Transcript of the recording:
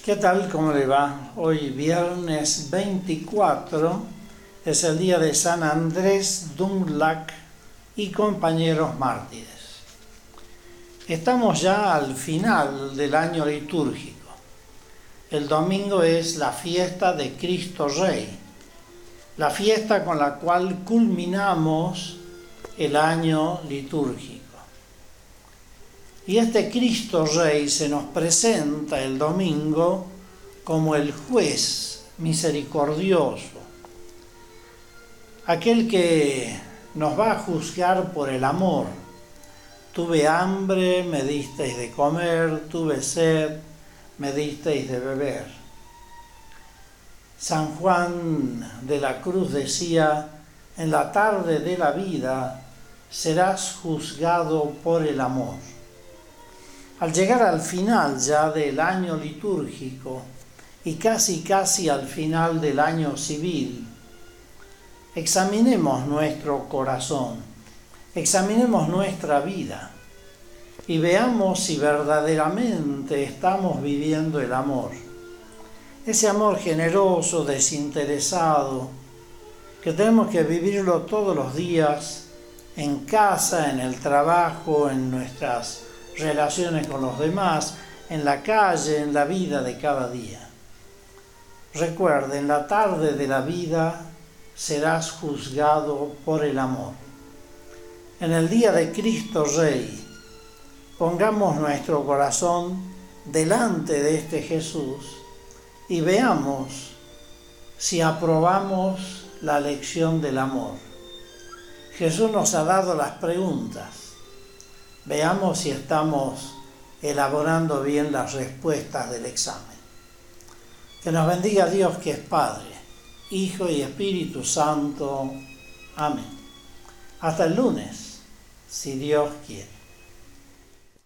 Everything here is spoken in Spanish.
¿Qué tal? ¿Cómo le va? Hoy viernes 24 es el día de San Andrés Dunglac y compañeros mártires. Estamos ya al final del año litúrgico. El domingo es la fiesta de Cristo Rey, la fiesta con la cual culminamos el año litúrgico. Y este Cristo Rey se nos presenta el domingo como el juez misericordioso, aquel que nos va a juzgar por el amor. Tuve hambre, me disteis de comer, tuve sed, me disteis de beber. San Juan de la Cruz decía: en la tarde de la vida serás juzgado por el amor. Al llegar al final ya del año litúrgico y casi al final del año civil, examinemos nuestro corazón, examinemos nuestra vida y veamos si verdaderamente estamos viviendo el amor. Ese amor generoso, desinteresado, que tenemos que vivirlo todos los días, en casa, en el trabajo, en nuestras relaciones con los demás, en la calle, en la vida de cada día. Recuerde, en la tarde de la vida serás juzgado por el amor. En el día de Cristo Rey, pongamos nuestro corazón delante de este Jesús y veamos si aprobamos la lección del amor. Jesús nos ha dado las preguntas. Veamos si estamos elaborando bien las respuestas del examen. Que nos bendiga Dios, que es Padre, Hijo y Espíritu Santo. Amén. Hasta el lunes, si Dios quiere.